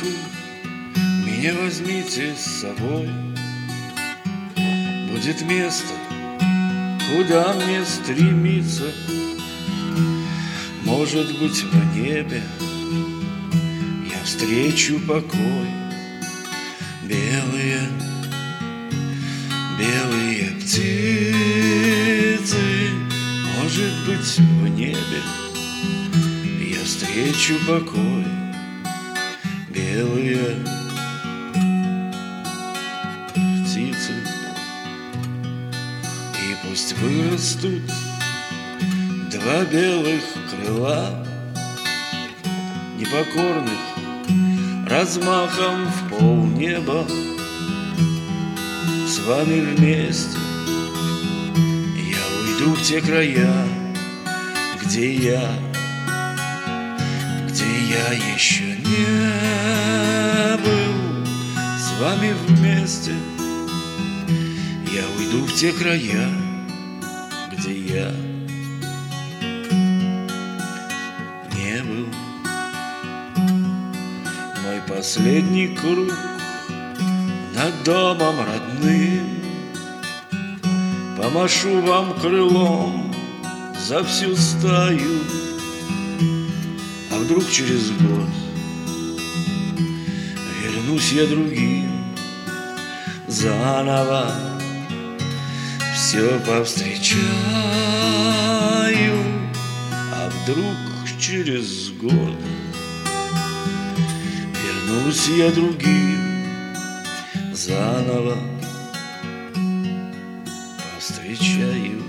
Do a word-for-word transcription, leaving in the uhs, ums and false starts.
прошу, меня возьмите с собой. Будет место, куда мне стремиться. Может быть, в небе я встречу покой. Белые, белые птицы, может быть, в небе я встречу покой. Белые птицы, и пусть вырастут два белых крыла, непокорных размахом в полнеба. С вами вместе я уйду в те края, где я, где я еще не был. С вами вместе я уйду в те края, где я не был. Мой последний круг над домом родным, помашу вам крылом за всю стаю. А вдруг через год вернусь я другим, заново все повстречаю. А вдруг через год вернусь я другим, заново повстречаю.